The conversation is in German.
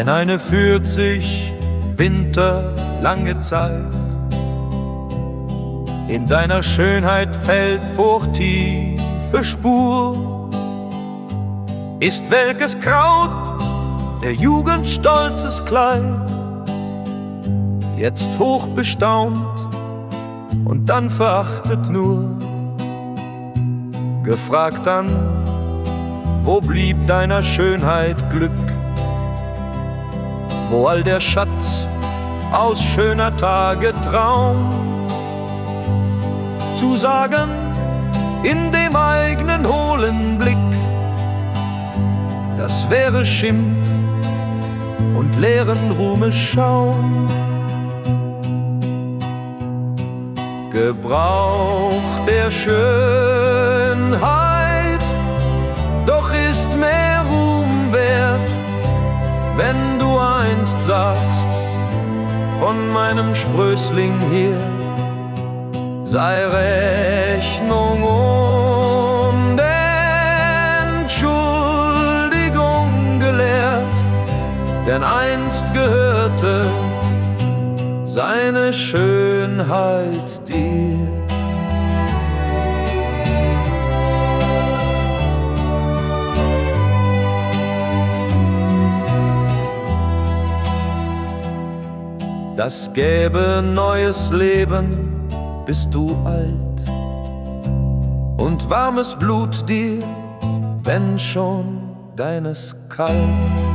denn eine führt sich Winter lange Zeit. In deiner Schönheit fällt furchttiefe Spur, ist welkes Kraut der Jugend stolzes Kleid, jetzt hoch bestaunt und dann verachtet nur. Gefragt dann, wo blieb deiner Schönheit Glück, wo all der Schatz aus schöner Tage Traum? Zu sagen, in dem eigenen hohlen Blick, das wäre Schimpf und leeren Ruhmes Schaum. Gebrauch der Schönheit, doch ist mehr Ruhm wert, wenn du einst sagst, von meinem Sprößling hier sei Rechnung und Entschuldigung gelehrt, denn einst gehörte seine Schönheit dir. Das gäbe neues Leben, bist du alt, und warmes Blut dir, wenn schon deines kalt.